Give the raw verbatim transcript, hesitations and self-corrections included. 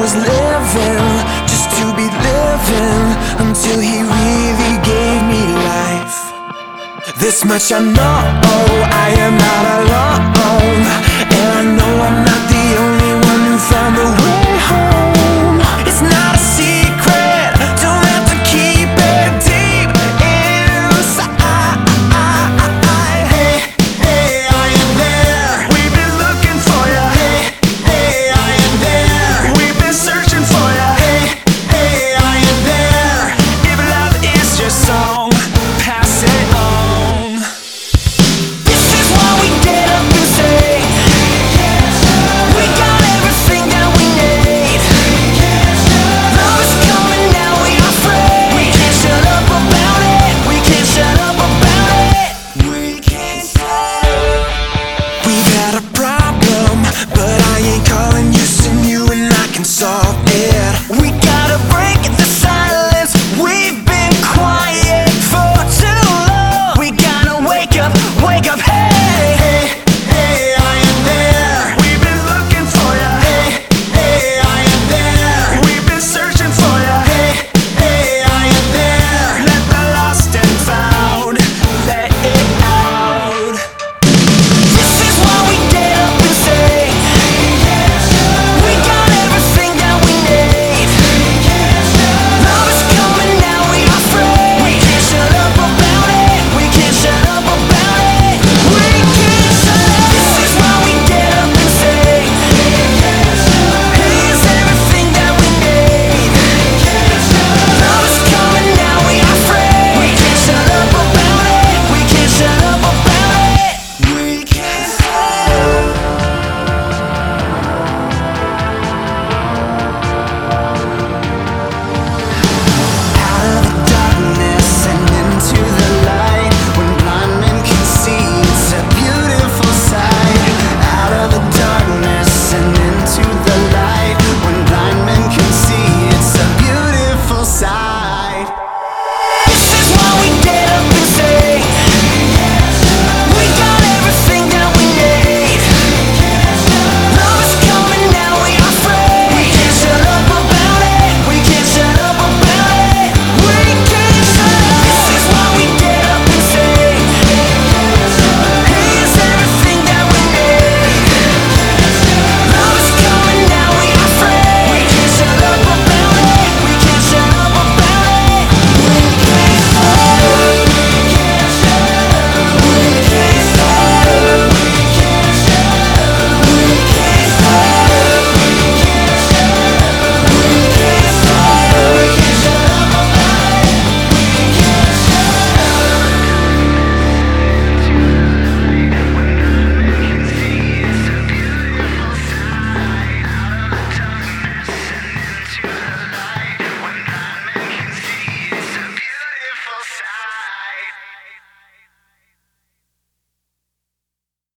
was living just to be living, until he really gave me life. This much I know, I am not alone, and I know I'm not the only one who found the way home. It's not a secret, don't have to keep it deep inside. Hey, hey, I am there. We've been looking for you. Hey, hey, I am there. We've been searching for you. Hey, hey, I am there. If love is your song, pass it on. This is why we get up and say we got everything that we need. Love is coming now, we are free. We can't shut up about it. We can't shut up about it. We can't shut up. We got a problem, but I ain't calling you, so you and I can solve it. We gotta break